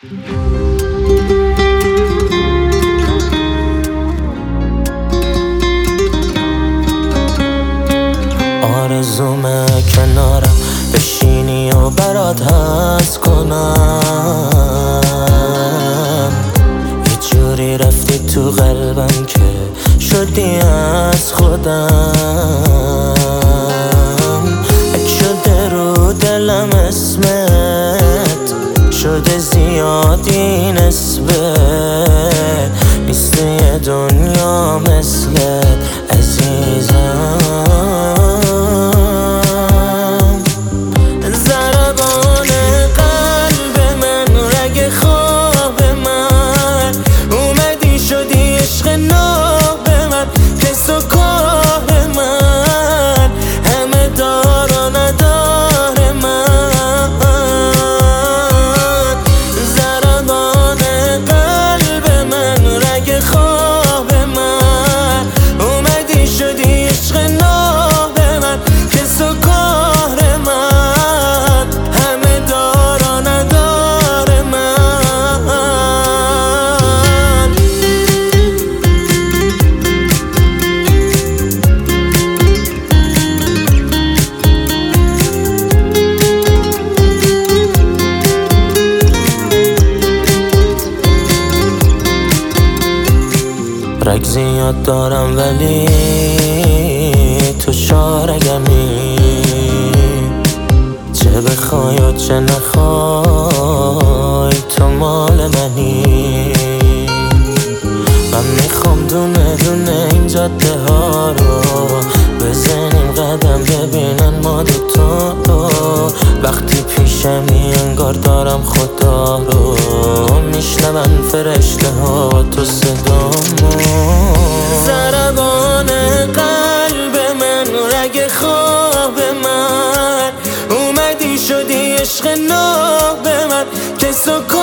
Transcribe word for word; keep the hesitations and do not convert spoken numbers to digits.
آرزومه کنارم بشینی و برات حس کنم، یه جوری رفتی تو قلبم که شدی از خودم. اک شده رو دلم اسمت، شده زیادی نسبت، نیست یه دنیا مثلت عزیزم. ضربان قلب من، رگ خواب من، اومدی شدی عشق ناب من، کس و کار من، همه دار و ندار من. ضربان قلب من، رگ خواب من، اومدی شدی عشق ناب من، کس و کار من، همه دار و ندار من. رگ زیاد دارم ولی تو شارگمی، چه بخوای و چه نخوای تو مال منی. من میخوام دونه دونه این جاده ها رو بزنیم قدم، ببینن ما دوتا رو. وقتی پیشمی انگار دارم خدا رو، میشنون فرشته ها تو صدامو. ضربان قلب من، رگ خواب من، اومدی شدی عشق ناب من، کس و